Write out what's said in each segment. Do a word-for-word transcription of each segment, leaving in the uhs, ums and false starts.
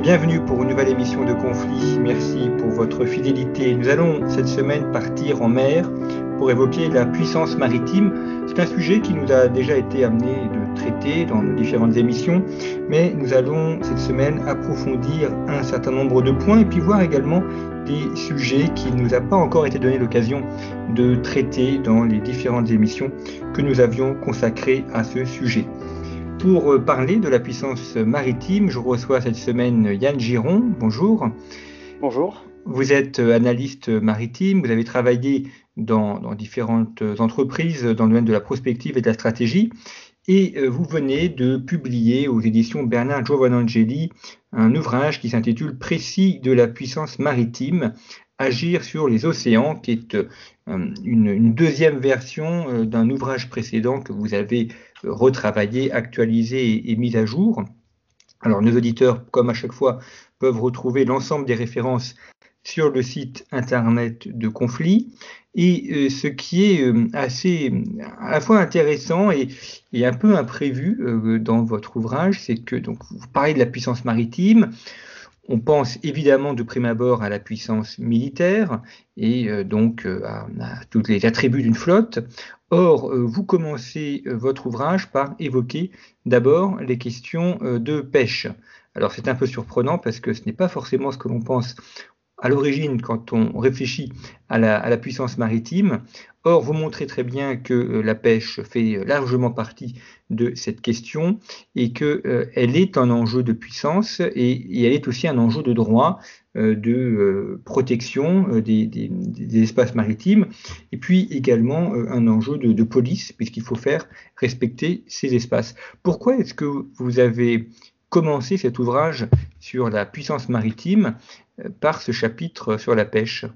Bienvenue pour une nouvelle émission de Conflit. Merci pour votre fidélité. Nous allons cette semaine partir en mer pour évoquer la puissance maritime. C'est un sujet qui nous a déjà été amené de traiter dans nos différentes émissions, mais nous allons cette semaine approfondir un certain nombre de points et puis voir également des sujets qu'il ne nous a pas encore été donné l'occasion de traiter dans les différentes émissions que nous avions consacrées à ce sujet. Pour parler de la puissance maritime, je reçois cette semaine Yann Giron. Bonjour. Bonjour. Vous êtes analyste maritime, vous avez travaillé dans, dans différentes entreprises dans le domaine de la prospective et de la stratégie, et vous venez de publier aux éditions Bernard Giovanangeli un ouvrage qui s'intitule « Précis de la puissance maritime, agir sur les océans », qui est une, une deuxième version d'un ouvrage précédent que vous avez retravaillé, actualisé et, et mis à jour. Alors nos auditeurs, comme à chaque fois, peuvent retrouver l'ensemble des références sur le site internet de Conflit. Et euh, ce qui est euh, assez à la fois intéressant et, et un peu imprévu euh, dans votre ouvrage, c'est que donc vous parlez de la puissance maritime. On pense évidemment de prime abord à la puissance militaire et euh, donc euh, à, à tous les attributs d'une flotte. Or, euh, vous commencez euh, votre ouvrage par évoquer d'abord les questions euh, de pêche. Alors c'est un peu surprenant parce que ce n'est pas forcément ce que l'on pense à l'origine quand on réfléchit à la, à la puissance maritime. Or, vous montrez très bien que euh, la pêche fait largement partie de cette question et qu'elle euh, est un enjeu de puissance et, et elle est aussi un enjeu de droit, euh, de euh, protection euh, des, des, des espaces maritimes et puis également euh, un enjeu de, de police puisqu'il faut faire respecter ces espaces. Pourquoi est-ce que vous avez commencé cet ouvrage sur la puissance maritime par ce chapitre sur la pêche?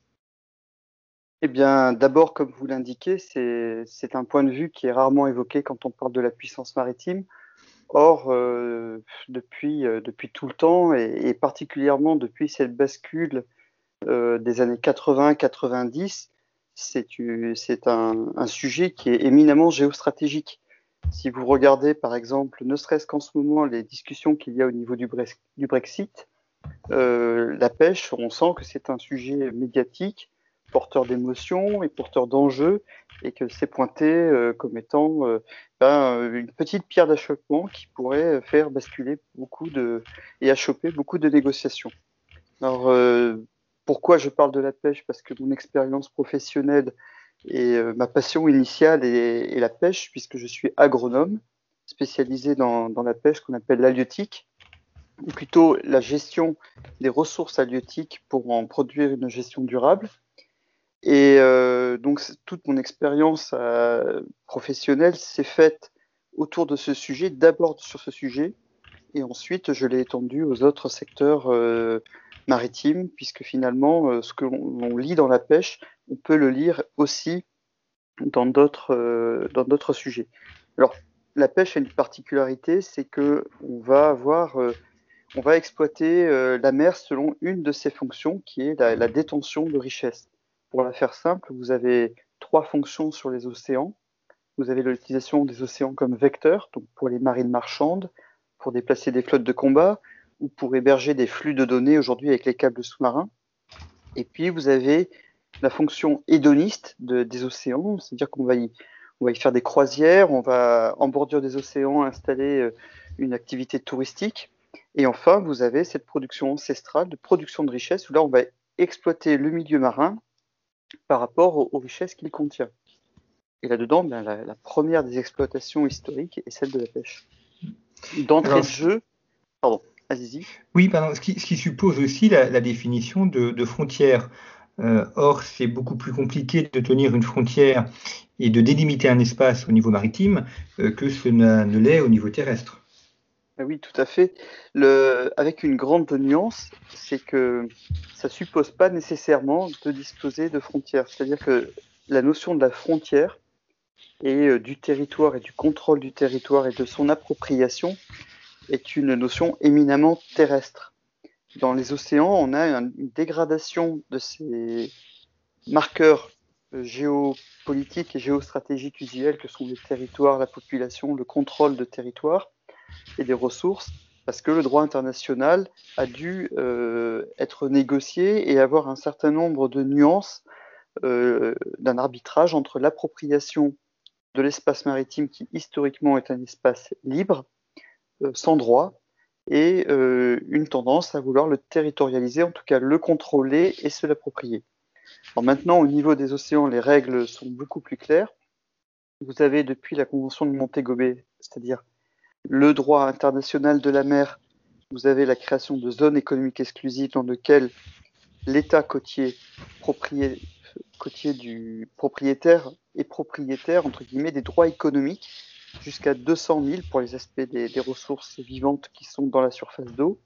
Eh bien, d'abord, comme vous l'indiquez, c'est, c'est un point de vue qui est rarement évoqué quand on parle de la puissance maritime. Or, euh, depuis, euh, depuis tout le temps, et, et particulièrement depuis cette bascule euh, des années quatre-vingts quatre-vingt-dix, c'est, c'est un, un sujet qui est éminemment géostratégique. Si vous regardez, par exemple, ne serait-ce qu'en ce moment, les discussions qu'il y a au niveau du, Bre- du Brexit, euh, la pêche, on sent que c'est un sujet médiatique, porteur d'émotions et porteur d'enjeux, et que c'est pointé euh, comme étant euh, ben, une petite pierre d'achoppement qui pourrait faire basculer beaucoup de et achoper beaucoup de négociations. Alors, euh, pourquoi je parle de la pêche? Parce que mon expérience professionnelle et euh, ma passion initiale est, est la pêche, puisque je suis agronome spécialisé dans, dans la pêche qu'on appelle l'halieutique, ou plutôt la gestion des ressources halieutiques pour en produire une gestion durable. Et euh, donc, toute mon expérience euh, professionnelle s'est faite autour de ce sujet, d'abord sur ce sujet, et ensuite je l'ai étendu aux autres secteurs euh, maritimes, puisque finalement, euh, ce que l'on, l'on lit dans la pêche, on peut le lire aussi dans d'autres euh, dans d'autres sujets. Alors, la pêche a une particularité, c'est que on va avoir euh, on va exploiter euh, la mer selon une de ses fonctions, qui est la, la détention de richesses. Pour la faire simple, vous avez trois fonctions sur les océans. Vous avez l'utilisation des océans comme vecteurs, donc pour les marines marchandes, pour déplacer des flottes de combat, ou pour héberger des flux de données aujourd'hui avec les câbles sous-marins. Et puis vous avez la fonction hédoniste de, des océans, c'est-à-dire qu'on va y, on va y faire des croisières, on va en bordure des océans installer euh, une activité touristique. Et enfin, vous avez cette production ancestrale de production de richesses, où là, on va exploiter le milieu marin par rapport aux, aux richesses qu'il contient. Et là-dedans, ben, la, la première des exploitations historiques est celle de la pêche. D'entrée Alors, de jeu, pardon, allez-y. oui, pardon, ce, qui, ce qui suppose aussi la, la définition de, de frontières. Euh, or, c'est beaucoup plus compliqué de tenir une frontière et de délimiter un espace au niveau maritime euh, que ce ne, ne l'est au niveau terrestre. Oui, tout à fait. Le, avec une grande nuance, c'est que ça suppose pas nécessairement de disposer de frontières. C'est-à-dire que la notion de la frontière et euh, du territoire et du contrôle du territoire et de son appropriation est une notion éminemment terrestre. Dans les océans, on a une dégradation de ces marqueurs euh, géopolitiques et géostratégiques usuels que sont les territoires, la population, le contrôle de territoire et des ressources, parce que le droit international a dû euh, être négocié et avoir un certain nombre de nuances euh, d'un arbitrage entre l'appropriation de l'espace maritime qui historiquement est un espace libre, euh, sans droit, et euh, une tendance à vouloir le territorialiser, en tout cas le contrôler et se l'approprier. Alors maintenant, au niveau des océans, les règles sont beaucoup plus claires. Vous avez depuis la Convention de Montego Bay, c'est-à-dire le droit international de la mer, vous avez la création de zones économiques exclusives dans lesquelles l'État côtier, proprié, côtier du propriétaire est propriétaire, entre guillemets, des droits économiques jusqu'à deux cent mille pour les aspects des, des ressources vivantes qui sont dans la surface d'eau.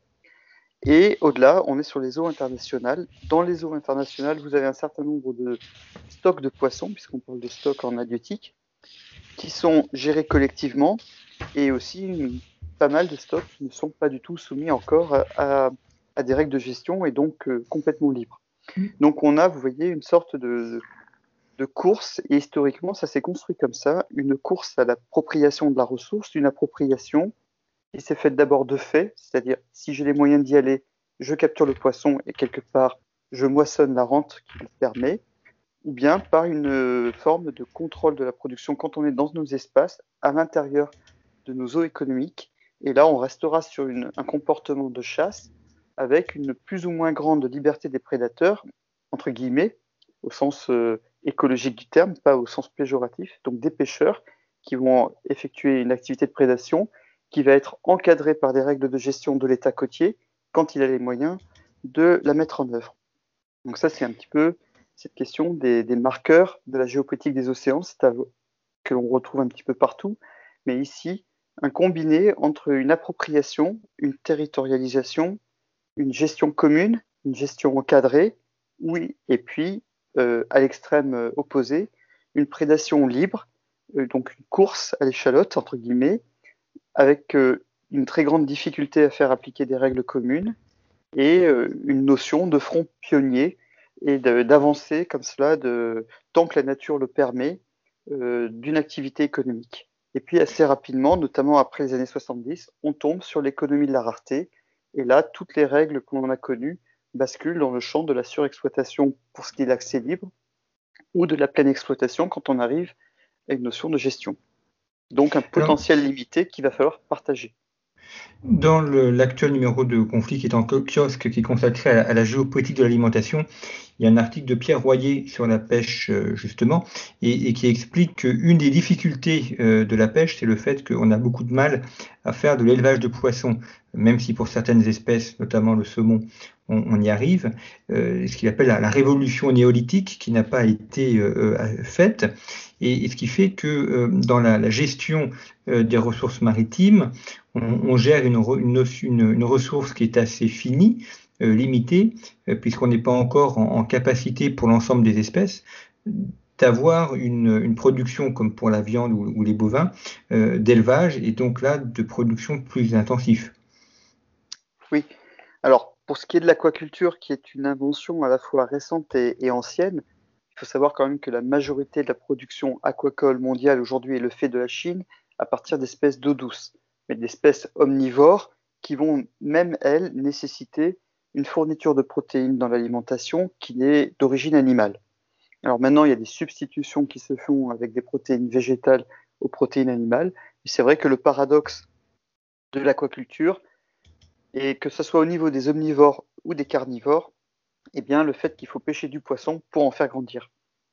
Et au-delà, on est sur les eaux internationales. Dans les eaux internationales, vous avez un certain nombre de stocks de poissons, puisqu'on parle de stocks en halieutique, qui sont gérés collectivement, et aussi une, pas mal de stocks qui ne sont pas du tout soumis encore à, à, à des règles de gestion et donc euh, complètement libres. Donc on a, vous voyez, une sorte de, de course, et historiquement ça s'est construit comme ça, une course à l'appropriation de la ressource, une appropriation qui s'est faite d'abord de fait, c'est-à-dire si j'ai les moyens d'y aller, je capture le poisson et quelque part je moissonne la rente qui le permet, ou bien par une forme de contrôle de la production quand on est dans nos espaces, à l'intérieur de nos eaux économiques. Et là, on restera sur une, un comportement de chasse avec une plus ou moins grande liberté des prédateurs, entre guillemets, au sens euh, écologique du terme, pas au sens péjoratif, donc des pêcheurs qui vont effectuer une activité de prédation qui va être encadrée par des règles de gestion de l'État côtier quand il a les moyens de la mettre en œuvre. Donc ça, c'est un petit peu cette question des, des marqueurs de la géopolitique des océans, c'est à, que l'on retrouve un petit peu partout, mais ici, un combiné entre une appropriation, une territorialisation, une gestion commune, une gestion encadrée, oui, et puis, euh, à l'extrême opposé, une prédation libre, euh, donc une course à l'échalote, entre guillemets, avec euh, une très grande difficulté à faire appliquer des règles communes, et euh, une notion de front pionnier et d'avancer comme cela de, tant que la nature le permet euh, d'une activité économique. Et puis assez rapidement, notamment après les années soixante-dix, on tombe sur l'économie de la rareté et là, toutes les règles que l'on a connues basculent dans le champ de la surexploitation pour ce qui est de l'accès libre ou de la pleine exploitation quand on arrive à une notion de gestion. Donc un Alors, potentiel limité qu'il va falloir partager. dans le- l'actuel numéro de Conflit qui est en kiosque, qui est consacré à, à la géopolitique de l'alimentation, il y a un article de Pierre Royer sur la pêche, euh, justement, et, et qui explique qu'une des difficultés euh, de la pêche, c'est le fait qu'on a beaucoup de mal à faire de l'élevage de poissons, même si pour certaines espèces, notamment le saumon, on, on y arrive. Euh, ce qu'il appelle la, la révolution néolithique qui n'a pas été euh, euh, faite, et, et ce qui fait que euh, dans la, la gestion euh, des ressources maritimes, on, on gère une, une, une, une ressource qui est assez finie, euh, limitée, euh, puisqu'on n'est pas encore en, en capacité pour l'ensemble des espèces d'avoir une, une production comme pour la viande ou, ou les bovins, euh, d'élevage et donc là de production plus intensive. Oui, alors pour ce qui est de l'aquaculture, qui est une invention à la fois récente et, et ancienne, il faut savoir quand même que la majorité de la production aquacole mondiale aujourd'hui est le fait de la Chine à partir d'espèces d'eau douce, mais d'espèces omnivores qui vont même, elles, nécessiter une fourniture de protéines dans l'alimentation qui est d'origine animale. Alors maintenant, il y a des substitutions qui se font avec des protéines végétales aux protéines animales, mais c'est vrai que le paradoxe de l'aquaculture, et que ce soit au niveau des omnivores ou des carnivores, eh bien, le fait qu'il faut pêcher du poisson pour en faire grandir.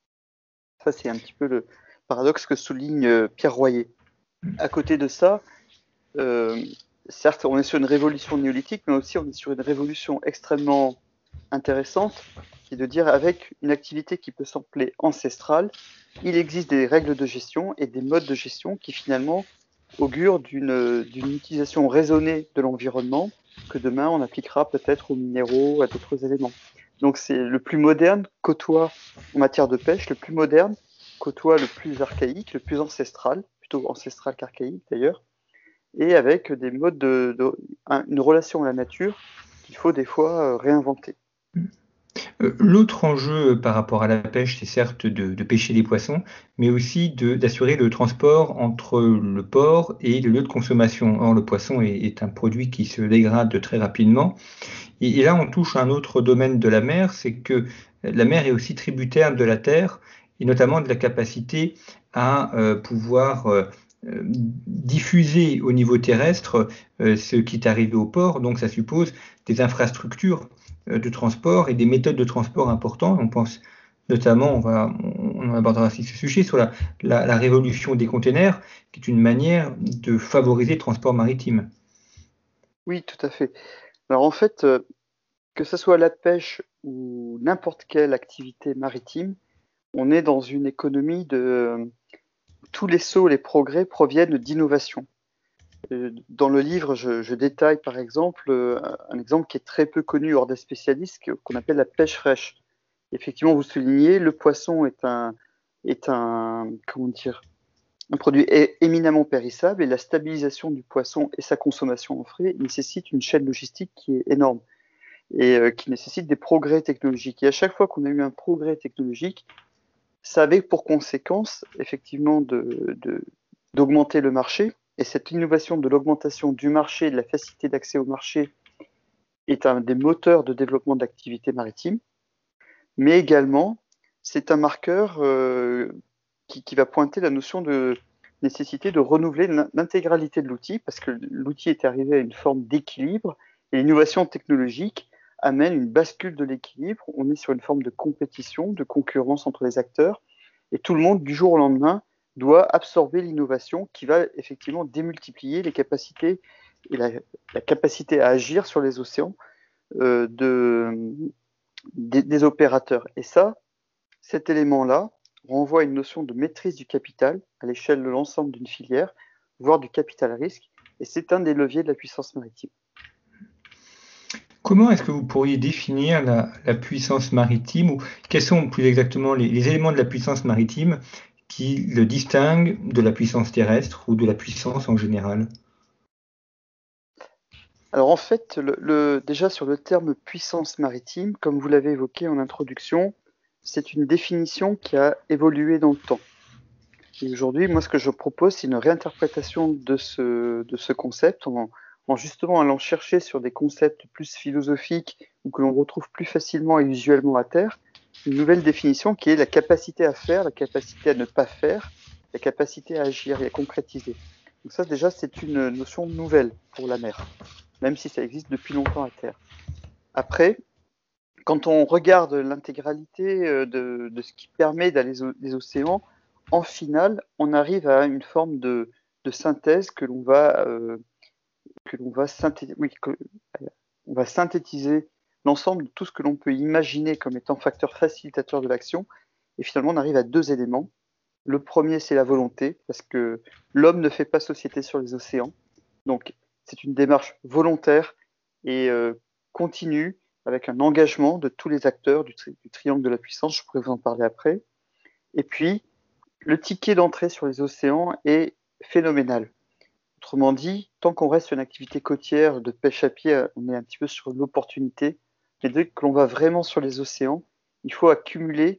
Ça, c'est un petit peu le paradoxe que souligne euh, Pierre Royer. À côté de ça, euh, certes, on est sur une révolution néolithique, mais aussi on est sur une révolution extrêmement intéressante, qui est de dire avec une activité qui peut sembler ancestrale, il existe des règles de gestion et des modes de gestion qui finalement augurent d'une d'une utilisation raisonnée de l'environnement que demain on appliquera peut-être aux minéraux, à d'autres éléments. Donc c'est le plus moderne côtoie en matière de pêche, le plus moderne côtoie le plus archaïque, le plus ancestral, plutôt ancestral qu'archaïque d'ailleurs, et avec des modes de, de un, une relation à la nature qu'il faut des fois euh, réinventer. Euh, L'autre enjeu par rapport à la pêche, c'est certes de, de pêcher des poissons, mais aussi de- d'assurer le transport entre le port et le lieu de consommation. Or, le poisson est, est un produit qui se dégrade très rapidement. Et, et là, on touche à un autre domaine de la mer, c'est que la mer est aussi tributaire de la terre, et notamment de la capacité à euh, pouvoir euh, euh, diffuser au niveau terrestre euh, ce qui est arrivé au port. Donc, ça suppose des infrastructures euh, de transport et des méthodes de transport importantes. On pense notamment, on va, on abordera aussi ce sujet sur la, la, la révolution des containers, qui est une manière de favoriser le transport maritime. Oui, tout à fait. Alors en fait, euh, que ce soit la pêche ou n'importe quelle activité maritime, on est dans une économie de euh, tous les sauts, les progrès proviennent d'innovation. Euh, Dans le livre, je, je détaille par exemple euh, un exemple qui est très peu connu hors des spécialistes, que- qu'on appelle la pêche fraîche. Effectivement, vous soulignez, le poisson est un, est un, comment dire, un produit é- éminemment périssable et la stabilisation du poisson et sa consommation en frais nécessite une chaîne logistique qui est énorme et euh, qui nécessite des progrès technologiques. Et à chaque fois qu'on a eu un progrès technologique, ça avait pour conséquence effectivement de, de, d'augmenter le marché. Et cette innovation de l'augmentation du marché, de la facilité d'accès au marché, est un des moteurs de développement d'activités maritimes. Mais également, c'est un marqueur euh, qui, qui va pointer la notion de nécessité de renouveler l'intégralité de l'outil, parce que l'outil est arrivé à une forme d'équilibre, et l'innovation technologique amène une bascule de l'équilibre. On est sur une forme de compétition, de concurrence entre les acteurs, et tout le monde, du jour au lendemain, doit absorber l'innovation qui va effectivement démultiplier les capacités et la, la capacité à agir sur les océans euh, de, des, des opérateurs. Et ça, cet élément-là renvoie à une notion de maîtrise du capital à l'échelle de l'ensemble d'une filière, voire du capital risque, et c'est un des leviers de la puissance maritime. Comment est-ce que vous pourriez définir la, la puissance maritime ou quels sont plus exactement les, les éléments de la puissance maritime qui le distinguent de la puissance terrestre ou de la puissance en général? Alors en fait, le, le, déjà sur le terme puissance maritime, comme vous l'avez évoqué en introduction, c'est une définition qui a évolué dans le temps. Et aujourd'hui, moi, ce que je propose, c'est une réinterprétation de ce, de ce concept en, en justement allant chercher sur des concepts plus philosophiques ou que l'on retrouve plus facilement et usuellement à terre, une nouvelle définition qui est la capacité à faire, la capacité à ne pas faire, la capacité à agir et à concrétiser. Donc ça, déjà, c'est une notion nouvelle pour la mer, même si ça existe depuis longtemps à terre. Après, quand on regarde l'intégralité euh, de, de ce qui permet d'aller aux les océans, en finale, on arrive à une forme de, de synthèse que l'on va, euh, que l'on va, synthé oui, que, on va synthétiser l'ensemble de tout ce que l'on peut imaginer comme étant facteur facilitateur de l'action. Et finalement, on arrive à deux éléments. Le premier, c'est la volonté, parce que l'homme ne fait pas société sur les océans. Donc, c'est une démarche volontaire et euh, continue, avec un engagement de tous les acteurs du, tri du triangle de la puissance. Je pourrais vous en parler après. Et puis, le ticket d'entrée sur les océans est phénoménal. Autrement dit, tant qu'on reste sur une activité côtière de pêche à pied, on est un petit peu sur l'opportunité. Mais dès que l'on va vraiment sur les océans, il faut accumuler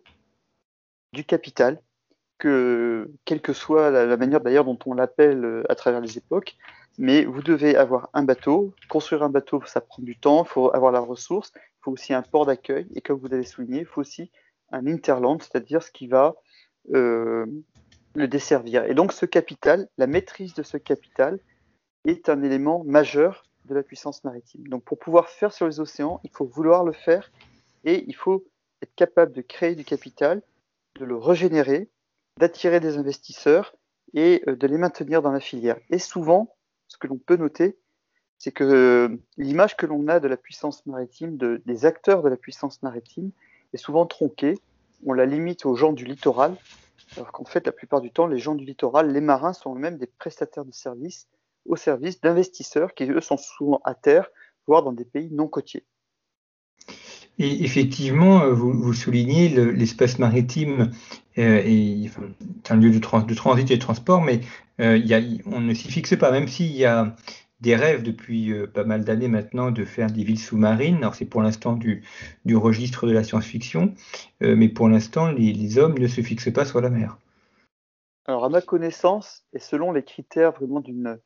du capital, que, quelle que soit la, la manière d'ailleurs dont on l'appelle à travers les époques. Mais vous devez avoir un bateau. Construire un bateau, ça prend du temps, il faut avoir la ressource, il faut aussi un port d'accueil. Et comme vous l'avez souligné, il faut aussi un interland, c'est-à-dire ce qui va euh, le desservir. Et donc ce capital, la maîtrise de ce capital est un élément majeur de la puissance maritime. Donc pour pouvoir faire sur les océans, il faut vouloir le faire et il faut être capable de créer du capital, de le régénérer, d'attirer des investisseurs et de les maintenir dans la filière. Et souvent, ce que l'on peut noter, c'est que l'image que l'on a de la puissance maritime, de, des acteurs de la puissance maritime, est souvent tronquée. On la limite aux gens du littoral, alors qu'en fait, la plupart du temps, les gens du littoral, les marins sont eux-mêmes des prestataires de services au service d'investisseurs qui, eux, sont souvent à terre, voire dans des pays non côtiers. Et effectivement, vous, vous soulignez le, l'espace maritime euh, et, enfin, c'est un lieu de, trans, de transit et de transport, mais euh, il y a, on ne s'y fixe pas, même s'il y a des rêves depuis euh, pas mal d'années maintenant de faire des villes sous-marines. Alors c'est pour l'instant du, du registre de la science-fiction, euh, mais pour l'instant les, les hommes ne se fixent pas sur la mer. Alors, à ma connaissance, et selon les critères vraiment d'une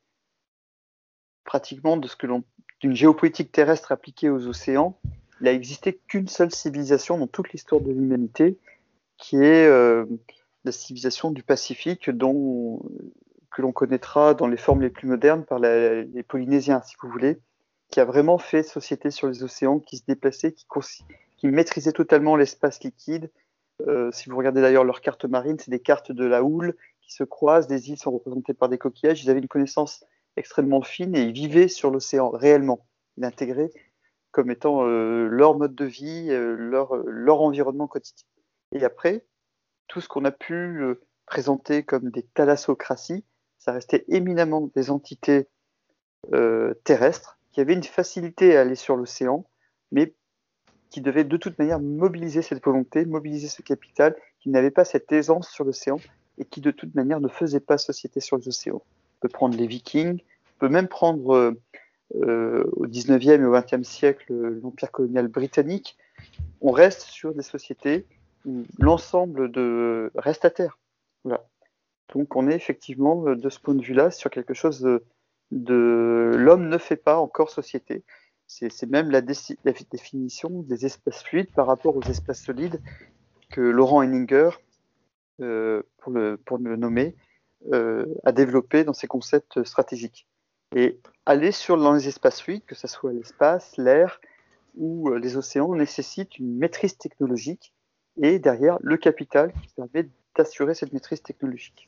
pratiquement de ce que l'on d'une géopolitique terrestre appliquée aux océans, il n'a existé qu'une seule civilisation dans toute l'histoire de l'humanité, qui est euh, la civilisation du Pacifique, dont, que l'on connaîtra dans les formes les plus modernes par la, les Polynésiens, si vous voulez, qui a vraiment fait société sur les océans, qui se déplaçait, qui, qui maîtrisait totalement l'espace liquide. Euh, si vous regardez d'ailleurs leurs cartes marines, c'est des cartes de la houle qui se croisent, des îles sont représentées par des coquillages. Ils avaient une connaissance extrêmement fine et ils vivaient sur l'océan réellement. Ils l'intégraient comme étant euh, leur mode de vie, euh, leur, leur environnement quotidien. Et après, tout ce qu'on a pu euh, présenter comme des thalassocraties, ça restait éminemment des entités euh, terrestres qui avaient une facilité à aller sur l'océan, mais qui devaient de toute manière mobiliser cette volonté, mobiliser ce capital, qui n'avait pas cette aisance sur l'océan et qui de toute manière ne faisait pas société sur les océans. On peut prendre les Vikings, on peut même prendre euh, euh, au dix-neuvième et au vingtième siècle l'Empire colonial britannique. On reste sur des sociétés où l'ensemble de reste à terre. Voilà. Donc on est effectivement de ce point de vue-là sur quelque chose de, de... l'homme ne fait pas encore société. C'est même la, la, définition des espaces fluides par rapport aux espaces solides que Laurent Henninger, euh, pour, le, pour le nommer, euh, a développé dans ses concepts stratégiques. Et aller sur dans les espaces fluides, que ce soit l'espace, l'air ou les océans, nécessite une maîtrise technologique et derrière le capital qui permet d'assurer cette maîtrise technologique.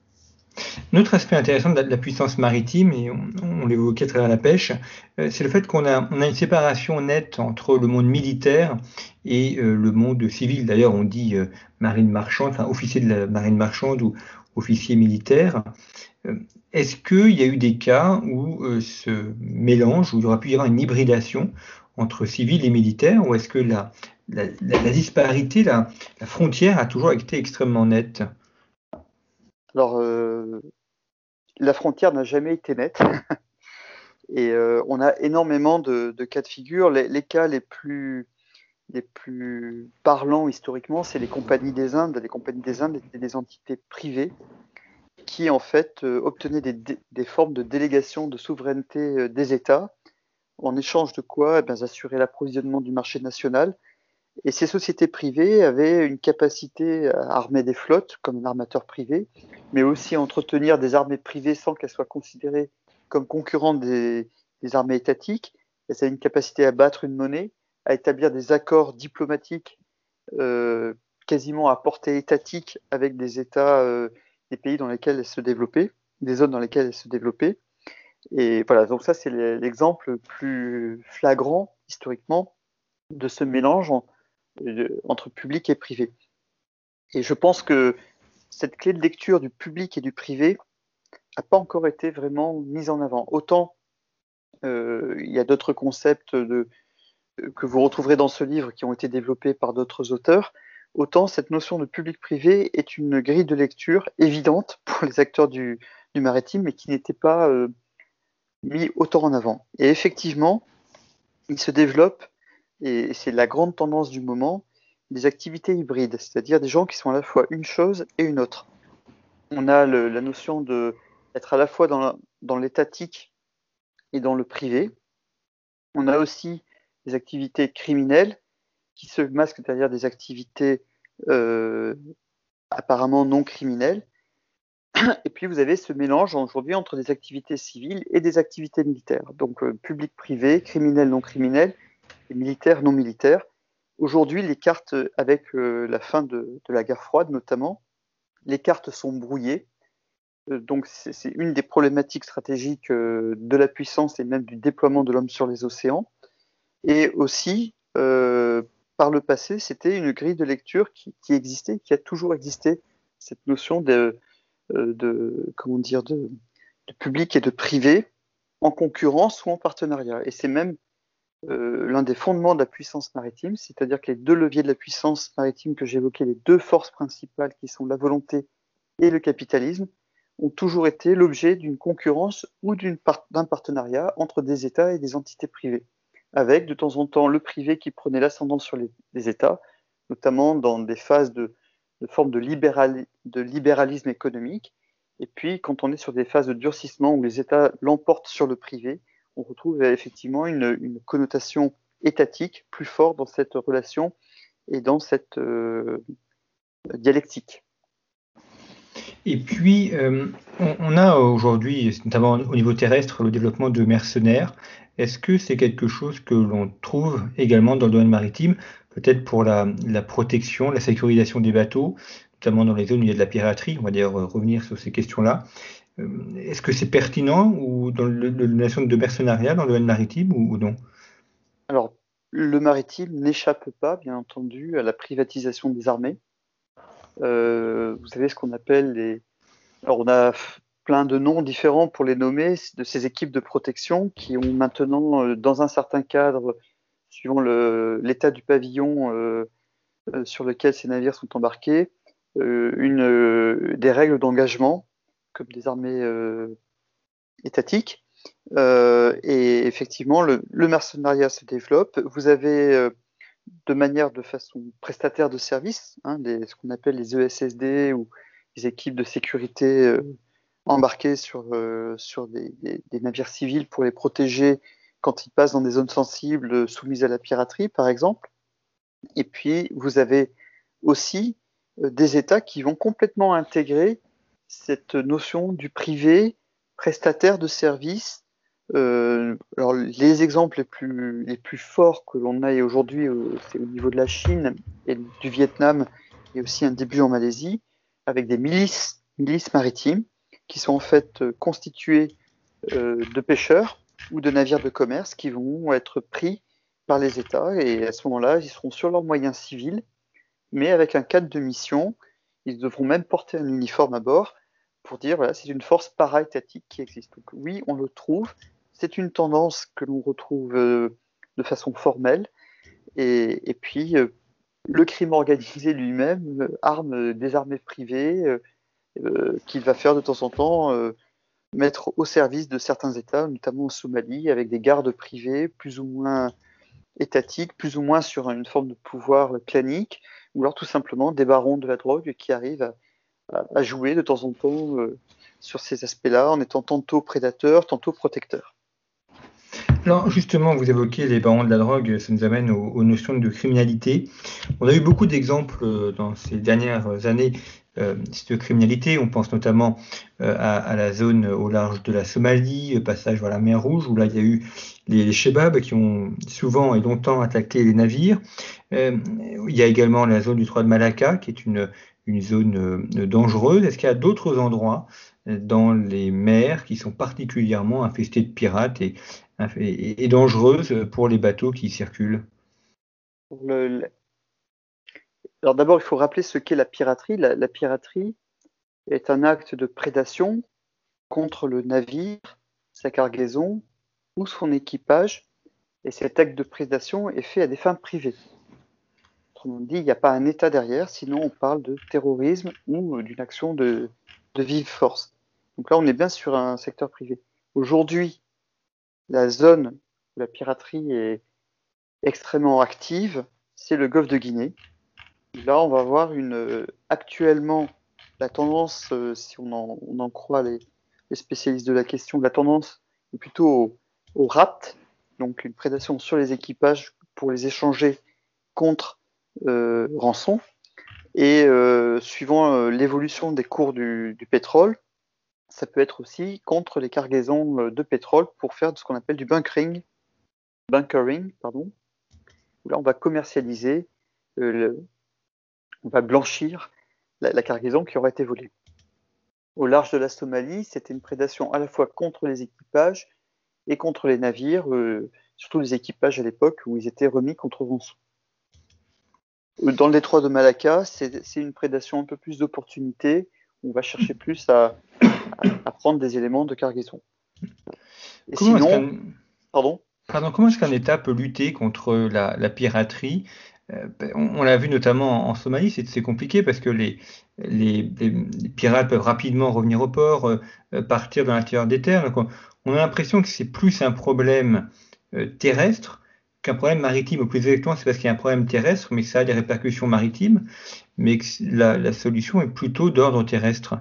Un autre aspect intéressant de la, de la puissance maritime, et on, on l'évoquait à travers la pêche, euh, c'est le fait qu'on a, on a une séparation nette entre le monde militaire et euh, le monde civil. D'ailleurs, on dit euh, marine marchande, enfin officier de la marine marchande ou officier militaire. Euh, Est-ce qu'il y a eu des cas où euh, ce mélange, où il y aura pu y avoir une hybridation entre civil et militaire, ou est-ce que la, la, la, la disparité, la, la frontière a toujours été extrêmement nette? Alors, euh, la frontière n'a jamais été nette. Et euh, on a énormément de, de cas de figure. Les, les cas les plus, les plus parlants historiquement, c'est les compagnies des Indes. Les compagnies des Indes étaient des entités privées qui, en fait, euh, obtenaient des, des formes de délégation de souveraineté euh, des États, en échange de quoi eh bien, elles assuraient l'approvisionnement du marché national. Et ces sociétés privées avaient une capacité à armer des flottes, comme un armateur privé, mais aussi à entretenir des armées privées sans qu'elles soient considérées comme concurrentes des, des armées étatiques. Elles avaient une capacité à battre une monnaie, à établir des accords diplomatiques euh, quasiment à portée étatique avec des États, euh, des pays dans lesquels elles se développaient, des zones dans lesquelles elles se développaient. Et voilà, donc ça c'est l'exemple le plus flagrant historiquement de ce mélange en, de, entre public et privé. Et je pense que cette clé de lecture du public et du privé n'a pas encore été vraiment mise en avant. Autant euh, il y a d'autres concepts de, que vous retrouverez dans ce livre qui ont été développés par d'autres auteurs, autant cette notion de public-privé est une grille de lecture évidente pour les acteurs du, du maritime, mais qui n'était pas euh, mis autant en avant. Et effectivement, il se développe, et c'est la grande tendance du moment, des activités hybrides, c'est-à-dire des gens qui sont à la fois une chose et une autre. On a le, la notion d'être à la fois dans, dans l'étatique et dans le privé. On a aussi des activités criminelles qui se masquent derrière des activités euh, apparemment non criminelles. Et puis vous avez ce mélange aujourd'hui entre des activités civiles et des activités militaires. Donc euh, public-privé, criminel non criminel, et militaire non militaire. Aujourd'hui, les cartes, avec euh, la fin de, de la guerre froide notamment, les cartes sont brouillées. Euh, donc c'est une des problématiques stratégiques euh, de la puissance et même du déploiement de l'homme sur les océans. Et aussi, euh, par le passé, c'était une grille de lecture qui, qui existait, qui a toujours existé, cette notion de, de comment dire, de, de public et de privé en concurrence ou en partenariat. Et c'est même euh, l'un des fondements de la puissance maritime, c'est-à-dire que les deux leviers de la puissance maritime que j'évoquais, les deux forces principales qui sont la volonté et le capitalisme, ont toujours été l'objet d'une concurrence ou d'une par- d'un partenariat entre des États et des entités privées, avec de temps en temps le privé qui prenait l'ascendant sur les, les États, notamment dans des phases de, de forme de, libéral, de libéralisme économique. Et puis, quand on est sur des phases de durcissement où les États l'emportent sur le privé, on retrouve effectivement une, une connotation étatique plus forte dans cette relation et dans cette euh, dialectique. Et puis, euh, on, on a aujourd'hui, notamment au niveau terrestre, le développement de mercenaires. Est-ce que c'est quelque chose que l'on trouve également dans le domaine maritime, peut-être pour la, la protection, la sécurisation des bateaux, notamment dans les zones où il y a de la piraterie, on va dire euh, revenir sur ces questions-là. Euh, Est-ce que c'est pertinent ou dans le, le, la notion de mercenariat dans le domaine maritime ou, ou non? Alors, le maritime n'échappe pas, bien entendu, à la privatisation des armées. Euh, vous savez ce qu'on appelle les... Alors, on a plein de noms différents pour les nommer, de ces équipes de protection qui ont maintenant, euh, dans un certain cadre, suivant le, l'état du pavillon euh, euh, sur lequel ces navires sont embarqués, euh, une, euh, des règles d'engagement, comme des armées euh, étatiques. Euh, et effectivement, le, le mercenariat se développe. Vous avez euh, de manière de façon prestataire de services, hein, des, ce qu'on appelle les E S S D ou les équipes de sécurité euh, embarquées sur, euh, sur des, des, des navires civils pour les protéger quand ils passent dans des zones sensibles soumises à la piraterie, par exemple. Et puis, vous avez aussi euh, des États qui vont complètement intégrer cette notion du privé prestataire de services. Euh, alors, les exemples les plus, les plus forts que l'on a aujourd'hui, euh, c'est au niveau de la Chine et du Vietnam, et aussi un début en Malaisie, avec des milices, milices maritimes qui sont en fait euh, constituées euh, de pêcheurs ou de navires de commerce qui vont être pris par les États et à ce moment-là, ils seront sur leurs moyens civils, mais avec un cadre de mission. Ils devront même porter un uniforme à bord pour dire voilà, c'est une force para-étatique qui existe. Donc oui, on le trouve. C'est une tendance que l'on retrouve euh, de façon formelle. Et, et puis, euh, le crime organisé lui-même euh, arme des armées privées euh, euh, qu'il va faire de temps en temps euh, mettre au service de certains États, notamment en Somalie, avec des gardes privés plus ou moins étatiques, plus ou moins sur une forme de pouvoir clanique, ou alors tout simplement des barons de la drogue qui arrivent à, à, à jouer de temps en temps euh, sur ces aspects-là, en étant tantôt prédateurs, tantôt protecteurs. Alors justement, vous évoquez les barons de la drogue, ça nous amène aux, aux notions de criminalité. On a eu beaucoup d'exemples euh, dans ces dernières années euh, de criminalité. On pense notamment euh, à, à la zone au large de la Somalie, passage vers la mer Rouge, où là il y a eu les, les Chebabs qui ont souvent et longtemps attaqué les navires. Euh, il y a également la zone du Trou de Malacca, qui est une, une zone euh, dangereuse. Est-ce qu'il y a d'autres endroits euh, dans les mers qui sont particulièrement infestés de pirates et, et, et dangereuses pour les bateaux qui circulent? Le, le... Alors d'abord, il faut rappeler ce qu'est la piraterie. La, la piraterie est un acte de prédation contre le navire, sa cargaison ou son équipage, et cet acte de prédation est fait à des fins privées. Autrement dit, il n'y a pas un État derrière, sinon on parle de terrorisme ou d'une action de, de vive force. Donc là, on est bien sur un secteur privé. Aujourd'hui, la zone où la piraterie est extrêmement active, c'est le golfe de Guinée. Là, on va voir une, actuellement la tendance, si on en, on en croit les, les, spécialistes de la question, la tendance est plutôt au, au rapt, donc une prédation sur les équipages pour les échanger contre euh, rançon. Et euh, suivant euh, l'évolution des cours du, du pétrole, ça peut être aussi contre les cargaisons de pétrole pour faire ce qu'on appelle du bunkering, bunkering pardon, où là on va commercialiser, euh, le, on va blanchir la, la cargaison qui aurait été volée. Au large de la Somalie, c'était une prédation à la fois contre les équipages et contre les navires, euh, surtout les équipages à l'époque où ils étaient remis contre rançon. Dans le détroit de Malacca, c'est, c'est une prédation un peu plus d'opportunité. On va chercher plus à, à, à prendre des éléments de cargaison. Et Comment est-ce sinon, qu'un pardon Pardon, comment est-ce qu'un État peut lutter contre la, la piraterie Euh, on, on l'a vu notamment en Somalie, c'est c'est compliqué parce que les, les, les- les pirates peuvent rapidement revenir au port, euh, euh, partir dans l'intérieur des terres. Donc on, on a l'impression que c'est plus un problème euh, terrestre qu'un problème maritime. Au plus exactement, c'est parce qu'il y a un problème terrestre, mais ça a des répercussions maritimes, mais que la, la solution est plutôt d'ordre terrestre.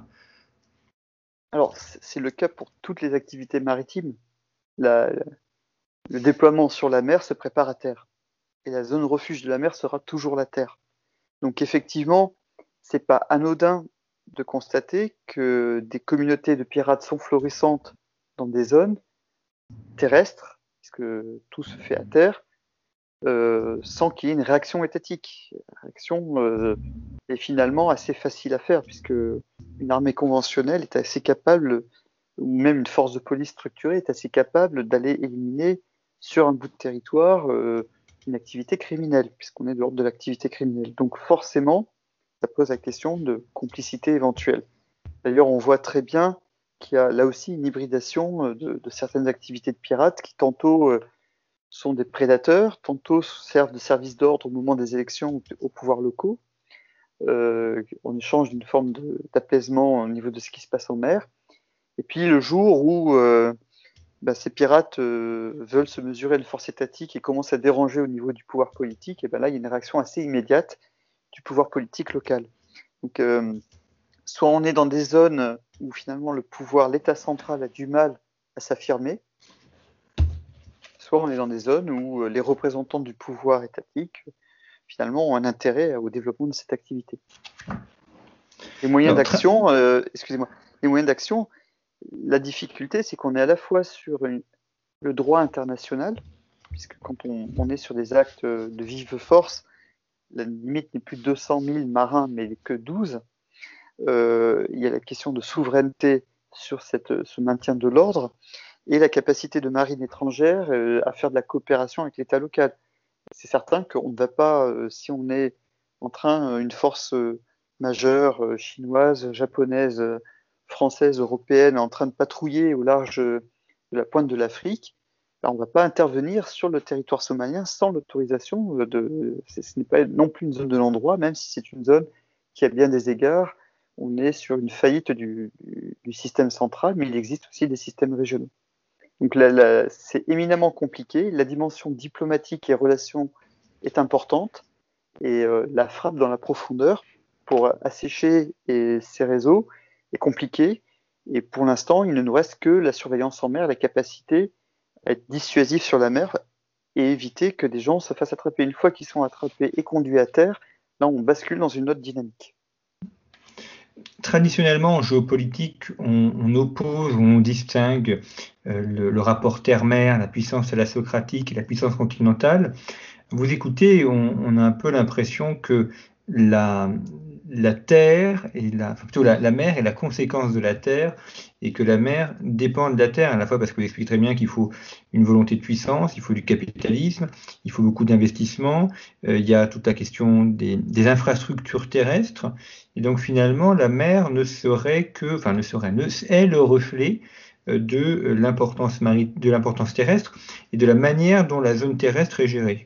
Alors, c'est c'est le cas pour toutes les activités maritimes. La- le déploiement sur la mer se prépare à terre. Et la zone refuge de la mer sera toujours la terre. Donc effectivement, c'est pas anodin de constater que des communautés de pirates sont florissantes dans des zones terrestres, puisque tout se fait à terre, euh, sans qu'il y ait une réaction étatique. La réaction euh, est finalement assez facile à faire, puisque une armée conventionnelle est assez capable, ou même une force de police structurée est assez capable d'aller éliminer sur un bout de territoire euh, une activité criminelle, puisqu'on est de l'ordre de l'activité criminelle. Donc forcément, ça pose la question de complicité éventuelle. D'ailleurs, on voit très bien qu'il y a là aussi une hybridation euh, de, de certaines activités de pirates qui tantôt euh, sont des prédateurs, tantôt servent de service d'ordre au moment des élections aux pouvoirs locaux, euh, en échange d'une forme d'apaisement au niveau de ce qui se passe en mer. Et puis le jour où euh, bah, ces pirates euh, veulent se mesurer à une force étatique et commencent à déranger au niveau du pouvoir politique, et ben là il y a une réaction assez immédiate du pouvoir politique local. Donc euh, soit on est dans des zones où finalement le pouvoir, l'État central a du mal à s'affirmer, soit on est dans des zones où les représentants du pouvoir étatique finalement ont un intérêt au développement de cette activité. Les moyens Alors, tra- d'action, euh, excusez-moi, les moyens d'action, la difficulté c'est qu'on est à la fois sur une, le droit international, puisque quand on, on est sur des actes de vive force, la limite n'est plus de deux cent mille marins, mais que douze. Euh, il y a la question de souveraineté sur cette, ce maintien de l'ordre et la capacité de marine étrangère euh, à faire de la coopération avec l'État local. C'est certain qu'on ne va pas, euh, si on est en train, euh, une force euh, majeure, euh, chinoise, japonaise, euh, française, européenne, en train de patrouiller au large de la pointe de l'Afrique, ben, on ne va pas intervenir sur le territoire somalien sans l'autorisation de. Ce n'est pas non plus une zone de l'endroit, même si c'est une zone qui, à bien des égards, on est sur une faillite du, du, du système central, mais il existe aussi des systèmes régionaux. Donc là, là, c'est éminemment compliqué. La dimension diplomatique et relations est importante et euh, la frappe dans la profondeur pour assécher et ces réseaux est compliquée. Et pour l'instant, il ne nous reste que la surveillance en mer, la capacité à être dissuasif sur la mer et éviter que des gens se fassent attraper. Une fois qu'ils sont attrapés et conduits à terre, là, on bascule dans une autre dynamique. Traditionnellement, en géopolitique, on, on oppose, on distingue euh, le, le rapport terre-mer, la puissance thalassocratique et la puissance continentale. Vous écoutez, on, on a un peu l'impression que la, la terre et la, enfin plutôt la, la mer est la conséquence de la terre et que la mer dépend de la terre à la fois parce que vous expliquez très bien qu'il faut une volonté de puissance, il faut du capitalisme, il faut beaucoup d'investissements, euh, il y a toute la question des, des infrastructures terrestres et donc finalement la mer ne serait que, enfin ne serait, ne, est le reflet euh, de l'importance maritime, de l'importance terrestre et de la manière dont la zone terrestre est gérée.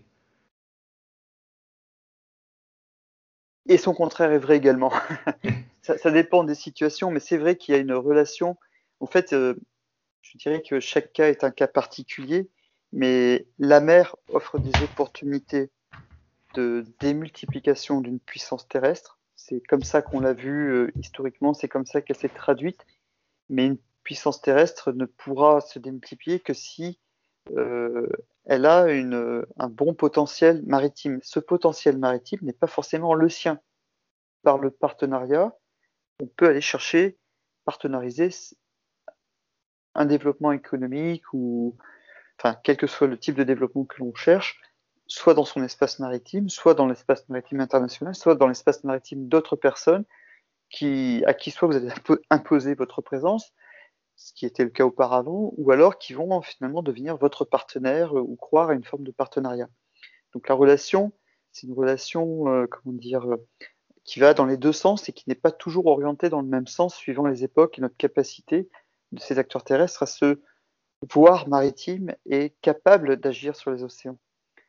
Et son contraire est vrai également. ça, ça, dépend des situations, mais c'est vrai qu'il y a une relation. En fait, euh, je dirais que chaque cas est un cas particulier, mais la mer offre des opportunités de démultiplication d'une puissance terrestre. C'est comme ça qu'on l'a vu euh, historiquement, c'est comme ça qu'elle s'est traduite. Mais une puissance terrestre ne pourra se démultiplier que si euh, elle a une, un bon potentiel maritime. Ce potentiel maritime n'est pas forcément le sien. Par le partenariat, on peut aller chercher, partenariser un développement économique ou, enfin, quel que soit le type de développement que l'on cherche, soit dans son espace maritime, soit dans l'espace maritime international, soit dans l'espace maritime d'autres personnes qui, à qui soit vous avez imposé votre présence, ce qui était le cas auparavant, ou alors qui vont finalement devenir votre partenaire ou croire à une forme de partenariat. Donc la relation, c'est une relation, euh, comment dire, euh, qui va dans les deux sens et qui n'est pas toujours orientée dans le même sens suivant les époques et notre capacité de ces acteurs terrestres à se voir maritimes et capables d'agir sur les océans.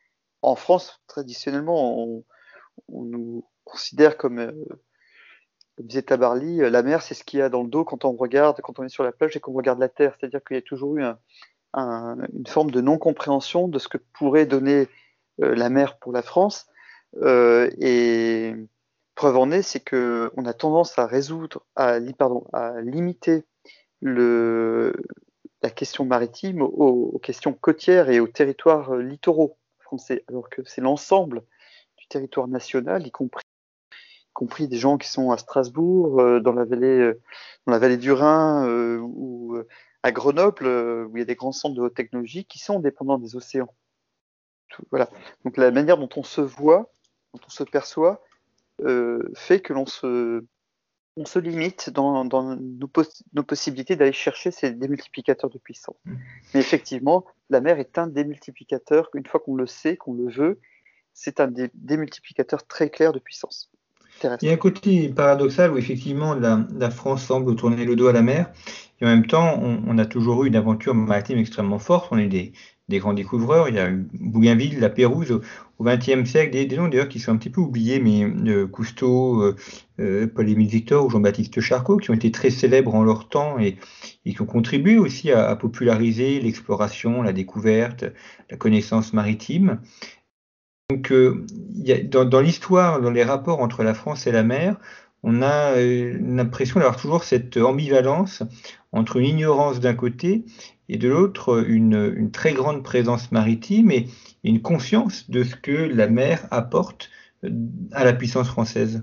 en France, traditionnellement, on, on nous considère comme, euh, comme disait Tabarly, euh, la mer, c'est ce qu'il y a dans le dos quand on regarde, quand on est sur la plage et qu'on regarde la terre. C'est-à-dire qu'il y a toujours eu un, un, une forme de non-compréhension de ce que pourrait donner euh, la mer pour la France. Euh, et preuve en est, c'est que on a tendance à résoudre, à, pardon, à limiter le, la question maritime aux, aux questions côtières et aux territoires euh, littoraux français, alors que c'est l'ensemble du territoire national, y compris, y compris des gens qui sont à Strasbourg, euh, dans la vallée, euh, dans la vallée du Rhin euh, ou euh, à Grenoble, euh, où il y a des grands centres de haute technologie qui sont dépendants des océans. Tout, voilà. Donc la manière dont on se voit, dont on se perçoit, euh, fait que l'on se, on se limite dans, dans nos, poss nos, possibilités d'aller chercher ces démultiplicateurs de puissance. Mais effectivement, la mer est un démultiplicateur, une fois qu'on le sait, qu'on le veut, c'est un dé démultiplicateur très clair de puissance terrestre. Il y a un côté paradoxal où effectivement la, la France semble tourner le dos à la mer, et en même temps on, on a toujours eu une aventure maritime extrêmement forte, on est des, des grands découvreurs, il y a eu Bougainville, la Pérouse au vingtième siècle, des, des noms d'ailleurs qui sont un petit peu oubliés, mais euh, Cousteau, euh, euh, Paul-Émile Victor ou Jean-Baptiste Charcot, qui ont été très célèbres en leur temps et, et qui ont contribué aussi à, à populariser l'exploration, la découverte, la connaissance maritime. Donc, euh, y a, dans, dans l'histoire, dans les rapports entre la France et la mer, on a euh, l'impression d'avoir toujours cette ambivalence entre une ignorance d'un côté et de l'autre une, une très grande présence maritime et, et une conscience de ce que la mer apporte euh, à la puissance française.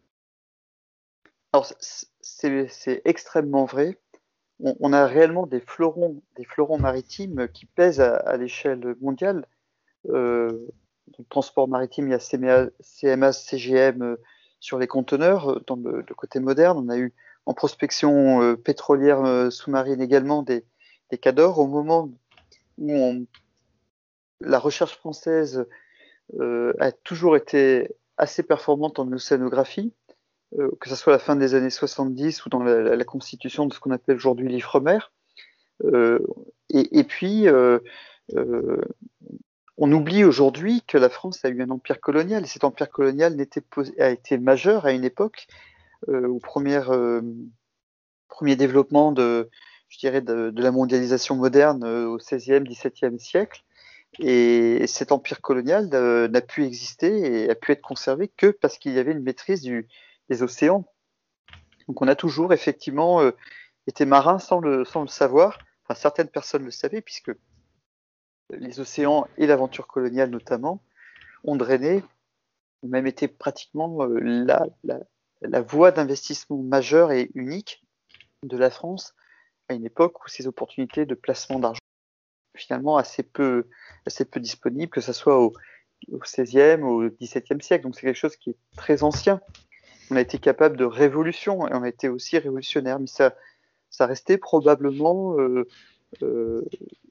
Alors, c'est extrêmement vrai. On, on, a réellement des fleurons, des fleurons maritimes qui pèsent à, à l'échelle mondiale. Euh, dans le transport maritime, il y a C M A, C G M euh, sur les conteneurs. Dans le, le côté moderne, on a eu en prospection euh, pétrolière euh, sous-marine également des, des cadors. Au moment où on, la recherche française euh, a toujours été assez performante en océanographie, euh, que ce soit à la fin des années soixante-dix ou dans la, la, la constitution de ce qu'on appelle aujourd'hui l'Ifremer. Euh, et, et puis, euh, euh, on oublie aujourd'hui que la France a eu un empire colonial, et cet empire colonial a été majeur à une époque, euh, au premier, euh, premier développement de, je dirais, de, de la mondialisation moderne euh, au seizième, dix-septième siècle. Et cet empire colonial euh, n'a pu exister et a pu être conservé que parce qu'il y avait une maîtrise du, des océans. Donc on a toujours effectivement euh, été marin sans le, sans le savoir. Enfin, certaines personnes le savaient, puisque les océans et l'aventure coloniale notamment ont drainé, ont même été pratiquement euh, la, la, la voie d'investissement majeure et unique de la France à une époque où ces opportunités de placement d'argent finalement assez peu, assez peu disponibles, que ce soit au, au seizième, au dix-septième siècle. Donc c'est quelque chose qui est très ancien. On a été capable de révolution et on a été aussi révolutionnaire, mais ça, ça restait probablement euh, euh,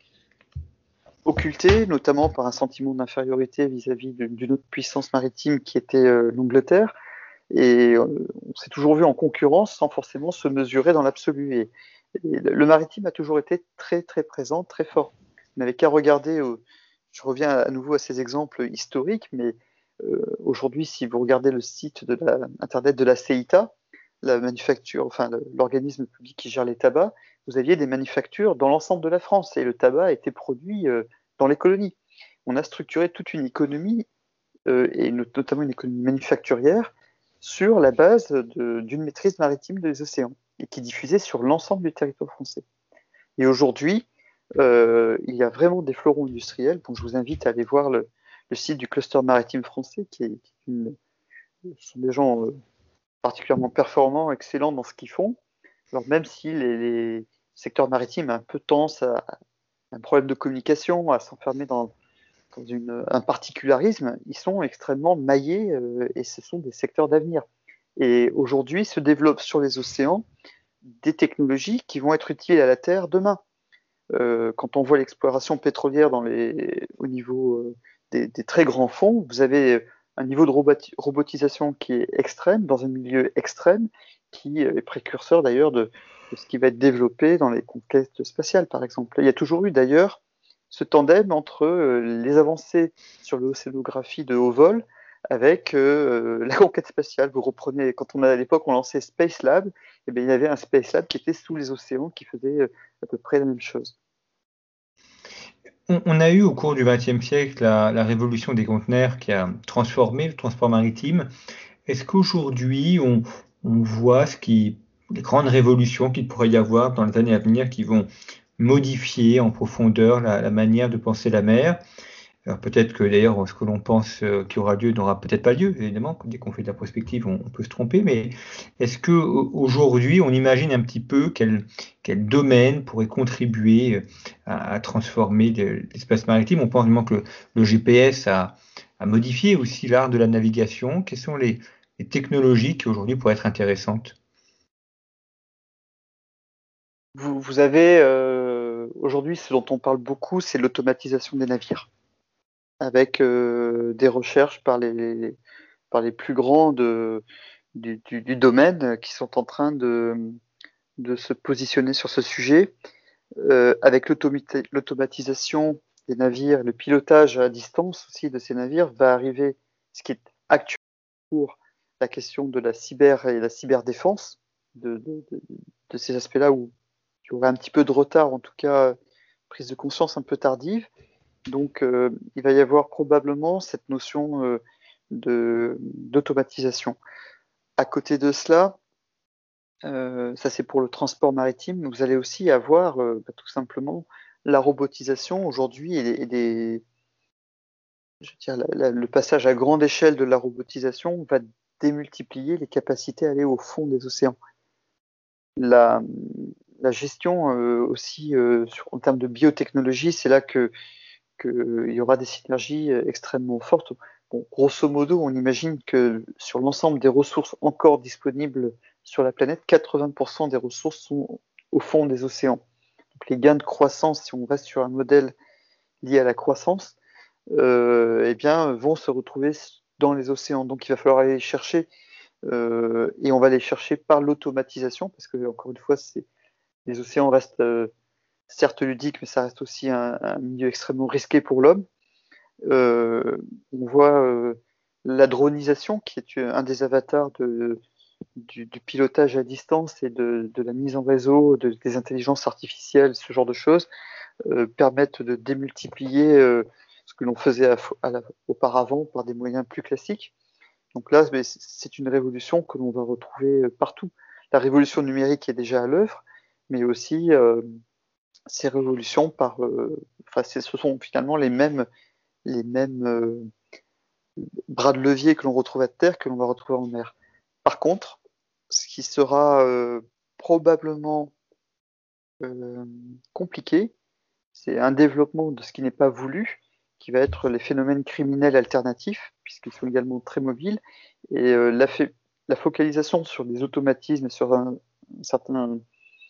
occulté, notamment par un sentiment d'infériorité vis-à-vis d'une autre puissance maritime qui était euh, l'Angleterre. Et euh, on s'est toujours vu en concurrence sans forcément se mesurer dans l'absolu. Et, et, le maritime a toujours été très très présent, très fort. On n'avait qu'à regarder, euh, je reviens à nouveau à ces exemples historiques, mais euh, aujourd'hui, si vous regardez le site de la, internet de la C I T A, la manufacture, enfin l'organisme public qui gère les tabacs, vous aviez des manufactures dans l'ensemble de la France et le tabac a été produit euh, dans les colonies. On a structuré toute une économie euh, et notamment une économie manufacturière sur la base d'une maîtrise maritime des océans et qui diffusait sur l'ensemble du territoire français. Et aujourd'hui, euh, il y a vraiment des fleurons industriels. Bon, je vous invite à aller voir le, le site du cluster maritime français, qui est, qui est une, ce sont des gens euh, particulièrement performants, excellents dans ce qu'ils font. Alors même si les, les secteurs maritimes ont un peu tendance à, à un problème de communication, à s'enfermer dans, dans une, un particularisme, ils sont extrêmement maillés euh, et ce sont des secteurs d'avenir. Et aujourd'hui se développent sur les océans des technologies qui vont être utiles à la Terre demain. Euh, quand on voit l'exploration pétrolière dans les, au niveau euh, des, des très grands fonds, vous avez un niveau de roboti robotisation qui est extrême, dans un milieu extrême, qui est précurseur d'ailleurs de, de ce qui va être développé dans les conquêtes spatiales, par exemple. Il y a toujours eu d'ailleurs ce tandem entre euh, les avancées sur l'océanographie de haut vol avec euh, la conquête spatiale. Vous reprenez, quand on a à l'époque on lançait Space Lab, eh bien, il y avait un Space Lab qui était sous les océans qui faisait euh, à peu près la même chose. On, on a eu au cours du vingtième siècle la, la révolution des conteneurs qui a transformé le transport maritime. Est-ce qu'aujourd'hui on, on voit ce qui, les grandes révolutions qu'il pourrait y avoir dans les années à venir qui vont modifier en profondeur la, la manière de penser la mer? Alors peut-être que d'ailleurs ce que l'on pense euh, qui aura lieu n'aura peut-être pas lieu, évidemment, dès qu'on fait de la prospective on, on peut se tromper, mais est-ce que aujourd'hui on imagine un petit peu quel, quel domaine pourrait contribuer euh, à, à transformer l'espace maritime? On pense vraiment que le, le G P S a, a modifié aussi l'art de la navigation. Quelles sont les, les technologies qui aujourd'hui pourraient être intéressantes? Vous, vous avez euh, aujourd'hui ce dont on parle beaucoup, c'est l'automatisation des navires, avec euh, des recherches par les, par les plus grands de, du, du, du domaine qui sont en train de, de se positionner sur ce sujet. Euh, avec l'automatisation des navires, le pilotage à distance aussi de ces navires, va arriver ce qui est actuel pour la question de la cyber et la cyberdéfense, de, de, de, de ces aspects-là où il y aurait un petit peu de retard, en tout cas prise de conscience un peu tardive. Donc euh, il va y avoir probablement cette notion euh, de, d'automatisation. À côté de cela, euh, ça c'est pour le transport maritime, vous allez aussi avoir euh, bah, tout simplement la robotisation aujourd'hui et, et des, je veux dire, la, la, le passage à grande échelle de la robotisation va démultiplier les capacités à aller au fond des océans. La, la gestion euh, aussi euh, sur, en termes de biotechnologie, c'est là que qu'il y aura des synergies extrêmement fortes. Bon, grosso modo, on imagine que sur l'ensemble des ressources encore disponibles sur la planète, quatre-vingts pour cent des ressources sont au fond des océans. Donc les gains de croissance, si on reste sur un modèle lié à la croissance, euh, eh bien, vont se retrouver dans les océans. Donc il va falloir aller les chercher, euh, et on va les chercher par l'automatisation, parce que encore une fois, c'est, les océans restent euh, certes ludiques, mais ça reste aussi un, un milieu extrêmement risqué pour l'homme. Euh, on voit euh, la dronisation, qui est un des avatars de, du, du, pilotage à distance et de, de la mise en réseau de, des intelligences artificielles, ce genre de choses, euh, permettent de démultiplier euh, ce que l'on faisait à, à la, auparavant par des moyens plus classiques. Donc là, c'est une révolution que l'on va retrouver partout. La révolution numérique est déjà à l'œuvre, mais aussi euh, ces révolutions par, euh, enfin, ce sont finalement les mêmes, les mêmes euh, bras de levier que l'on retrouve à terre que l'on va retrouver en mer. Par contre, ce qui sera euh, probablement euh, compliqué, c'est un développement de ce qui n'est pas voulu, qui va être les phénomènes criminels alternatifs, puisqu'ils sont également très mobiles, et euh, la, la, focalisation sur des automatismes, sur un, un certain...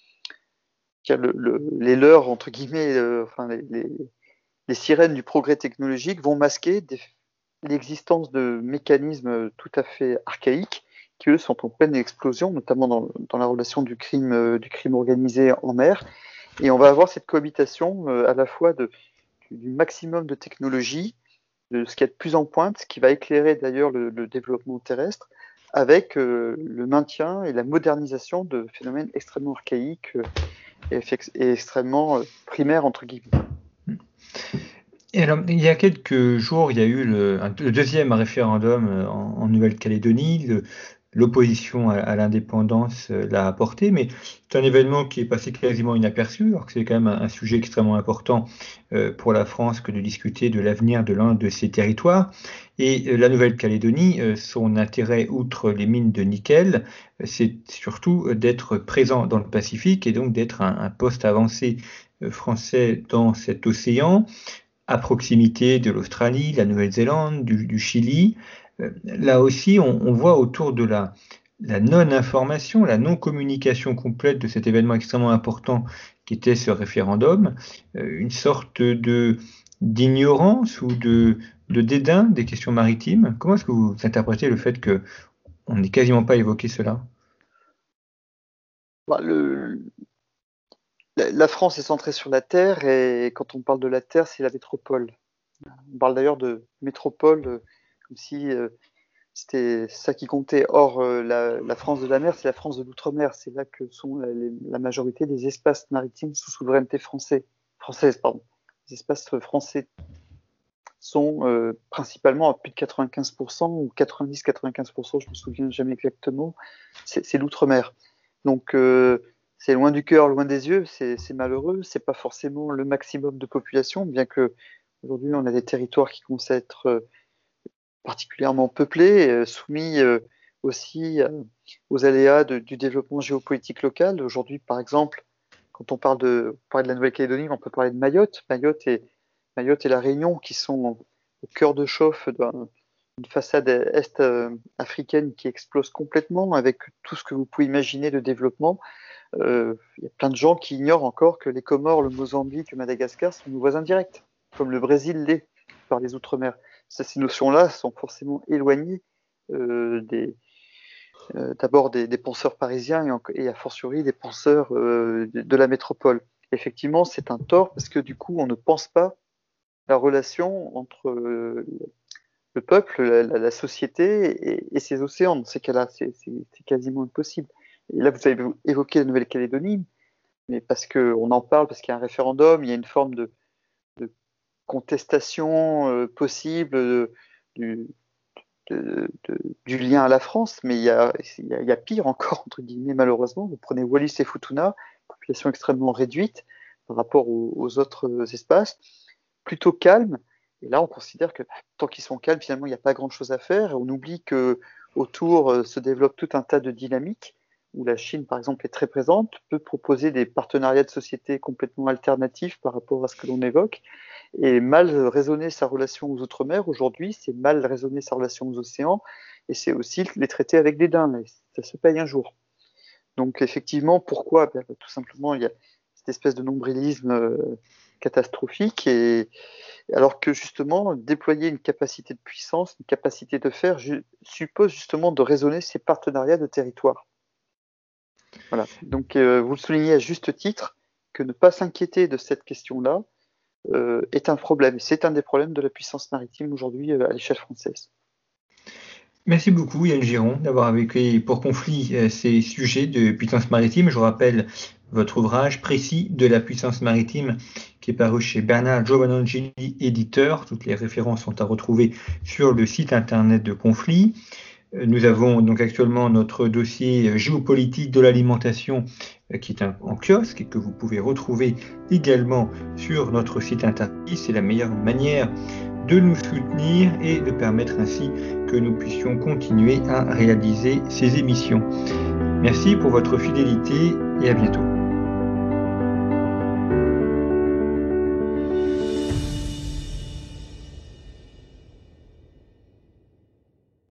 Le, le, les leurs, entre guillemets, euh, enfin, les, les, les sirènes du progrès technologique vont masquer l'existence de mécanismes tout à fait archaïques qui, eux, sont en pleine explosion, notamment dans, dans la relation du crime, euh, du crime organisé en mer. Et on va avoir cette cohabitation euh, à la fois de, du maximum de technologie, de ce qui est de plus en pointe, ce qui va éclairer d'ailleurs le, le développement terrestre, avec euh, le maintien et la modernisation de phénomènes extrêmement archaïques euh, et, et, extrêmement euh, primaires, entre guillemets. Et alors, il y a quelques jours, il y a eu le, un, le deuxième référendum en, en Nouvelle-Calédonie. L'opposition à, à l'indépendance l'a apporté, mais c'est un événement qui est passé quasiment inaperçu, alors que c'est quand même un, un sujet extrêmement important euh, pour la France que de discuter de l'avenir de l'un de ses territoires. Et euh, la Nouvelle-Calédonie, euh, son intérêt, outre les mines de nickel, euh, c'est surtout d'être présent dans le Pacifique et donc d'être un, un poste avancé euh, français dans cet océan, à proximité de l'Australie, la Nouvelle-Zélande, du, du Chili. Euh, là aussi, on, on voit autour de la, la non-information, la non-communication complète de cet événement extrêmement important qui était ce référendum, euh, une sorte de d'ignorance ou de, de dédain des questions maritimes. Comment est-ce que vous interprétez le fait qu'on n'ait quasiment pas évoqué cela? Bah, le, La, la France est centrée sur la terre et quand on parle de la terre, c'est la métropole. On parle d'ailleurs de métropole euh, comme si euh, c'était ça qui comptait. Or, euh, la, la France de la mer, c'est la France de l'outre-mer. C'est là que sont la, les, la majorité des espaces maritimes sous souveraineté français, française. Pardon. Les espaces français sont euh, principalement à plus de quatre-vingt-quinze pour cent ou quatre-vingt-dix à quatre-vingt-quinze pour cent, je me souviens jamais exactement, c'est, c'est l'outre-mer. Donc euh, c'est loin du cœur, loin des yeux, c'est, c'est malheureux, c'est pas forcément le maximum de population, bien que aujourd'hui on a des territoires qui commencent à être euh, particulièrement peuplés, euh, soumis euh, aussi euh, aux aléas de, du développement géopolitique local. Aujourd'hui, par exemple, quand on parle de, on parle de la Nouvelle-Calédonie, on peut parler de Mayotte. Mayotte et, Mayotte et la Réunion qui sont au cœur de chauffe d'une façade est euh, africaine qui explose complètement avec tout ce que vous pouvez imaginer de développement. Euh, il y a plein de gens qui ignorent encore que les Comores, le Mozambique, le Madagascar sont nos voisins directs, comme le Brésil l'est par les outre-mer. Ça, ces notions-là sont forcément éloignées euh, des, euh, d'abord des, des penseurs parisiens et, en, et a fortiori des penseurs euh, de, de la métropole. Effectivement, c'est un tort parce que du coup, on ne pense pas la relation entre euh, le peuple, la, la, la société et, et ces océans. Dans ces cas-là, c'est, c'est, c'est quasiment impossible. Et là, vous avez évoqué la Nouvelle-Calédonie, mais parce qu'on en parle, parce qu'il y a un référendum, il y a une forme de, de contestation euh, possible de, du, de, de, du lien à la France, mais il y, a, il, y a, il y a pire encore, entre guillemets, malheureusement. Vous prenez Wallis et Futuna, population extrêmement réduite par rapport aux, aux autres espaces, plutôt calme. Et là, on considère que tant qu'ils sont calmes, finalement, il n'y a pas grand-chose à faire. Et on oublie que autour euh, se développe tout un tas de dynamiques où la Chine, par exemple, est très présente, peut proposer des partenariats de société complètement alternatifs par rapport à ce que l'on évoque. Et mal raisonner sa relation aux outre-mer, aujourd'hui, c'est mal raisonner sa relation aux océans, et c'est aussi les traiter avec dédain. Ça se paye un jour. Donc, effectivement, pourquoi? Ben, tout simplement, il y a cette espèce de nombrilisme euh, catastrophique, et alors que justement, déployer une capacité de puissance, une capacité de faire, ju- suppose justement de raisonner ces partenariats de territoire. Voilà. Donc, euh, vous le soulignez à juste titre, que ne pas s'inquiéter de cette question-là euh, est un problème. C'est un des problèmes de la puissance maritime aujourd'hui euh, à l'échelle française. Merci beaucoup Yann Giron d'avoir évoqué pour conflit euh, ces sujets de puissance maritime. Je vous rappelle votre ouvrage précis de la puissance maritime qui est paru chez Bernard Giovannangeli, éditeur. Toutes les références sont à retrouver sur le site internet de Conflit. Nous avons donc actuellement notre dossier géopolitique de l'alimentation qui est en kiosque et que vous pouvez retrouver également sur notre site internet. C'est la meilleure manière de nous soutenir et de permettre ainsi que nous puissions continuer à réaliser ces émissions. Merci pour votre fidélité et à bientôt.